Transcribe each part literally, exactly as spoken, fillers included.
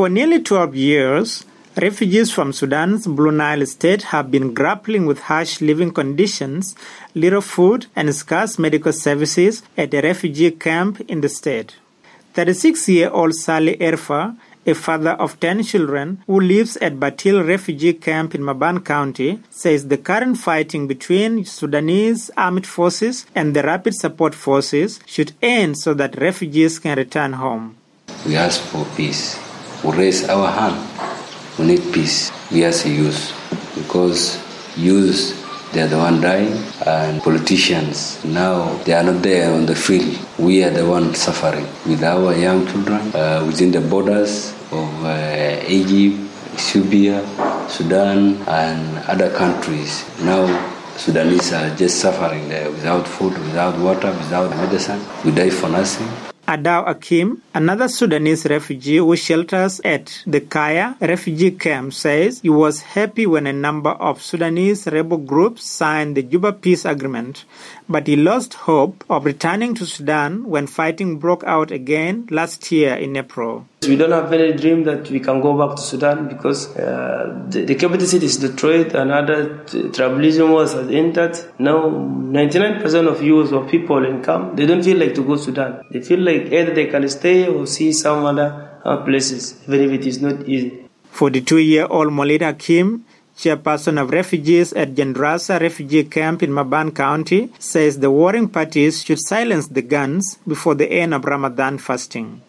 For nearly twelve years, refugees from Sudan's Blue Nile state have been grappling with harsh living conditions, little food, and scarce medical services at a refugee camp in the state. thirty-six-year-old Salih Erfa, a father of ten children who lives at Batil refugee camp in Maban County, says the current fighting between Sudanese armed forces and the Rapid Support Forces should end so that refugees can return home. We ask for peace. We raise our hand. We need peace. We as a youth, because youth, they are the one dying, and politicians, now they are not there on the field. We are the ones suffering with our young children uh, within the borders of uh, Egypt, Ethiopia, Sudan, and other countries. Now Sudanese are just suffering there without food, without water, without medicine. We die for nothing. Adaw Akim, another Sudanese refugee who shelters at the Kaya refugee camp, says he was happy when a number of Sudanese rebel groups signed the Juba Peace Agreement, but he lost hope of returning to Sudan when fighting broke out again last year in April. We don't have any dream that we can go back to Sudan because uh, the, the capital city is destroyed and other tribalism was entered. Now, ninety-nine percent of youth or people in camp, they don't feel like to go to Sudan. They feel like either they can stay or see some other uh, places, even if it is not easy. forty-two-year-old Molid Hakim, chairperson of refugees at Jendrasa refugee camp in Maban County, says the warring parties should silence the guns before the end of Ramadan fasting.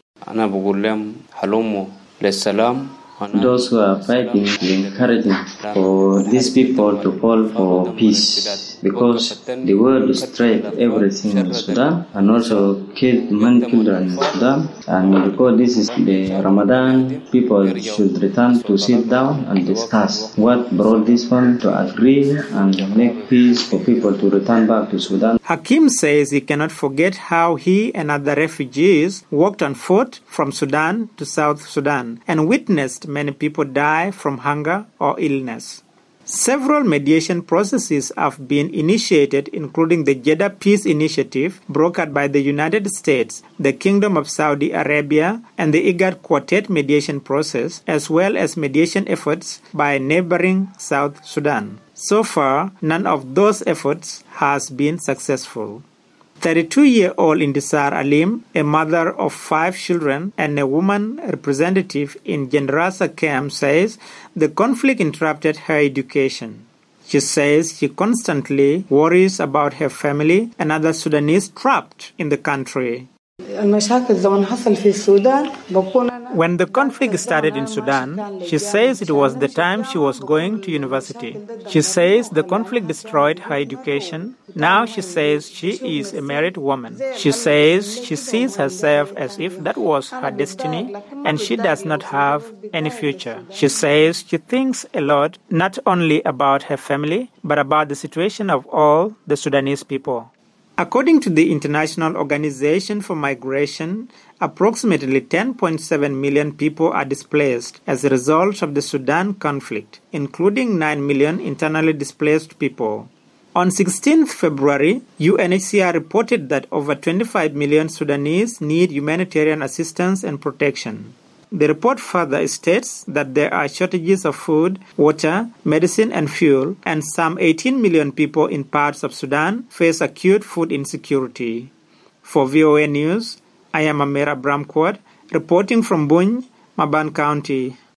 Those who are fighting, we encourage for these people to call for peace, because the world destroyed everything in Sudan and also killed many children in Sudan. And because this is the Ramadan, people should return to sit down and discuss what brought this one to agree and make peace for people to return back to Sudan. Hakim says he cannot forget how he and other refugees walked on foot from Sudan to South Sudan and witnessed many people die from hunger or illness. Several mediation processes have been initiated, including the Jeddah Peace Initiative, brokered by the United States, the Kingdom of Saudi Arabia, and the IGAD Quartet mediation process, as well as mediation efforts by neighboring South Sudan. So far, none of those efforts has been successful. thirty-two-year-old Intisar Alim, a mother of five children and a woman representative in Jendrasa camp, says the conflict interrupted her education. She says she constantly worries about her family and other Sudanese trapped in the country. When the conflict started in Sudan, she says it was the time she was going to university. She says the conflict destroyed her education. Now she says she is a married woman. She says she sees herself as if that was her destiny and she does not have any future. She says she thinks a lot, not only about her family, but about the situation of all the Sudanese people. According to the International Organization for Migration, approximately ten point seven million people are displaced as a result of the Sudan conflict, including nine million internally displaced people. On sixteenth February, U N H C R reported that over twenty-five million Sudanese need humanitarian assistance and protection. The report further states that there are shortages of food, water, medicine, and fuel, and some eighteen million people in parts of Sudan face acute food insecurity. For V O A News, I am Amira Bramquad, reporting from Buny, Maban County.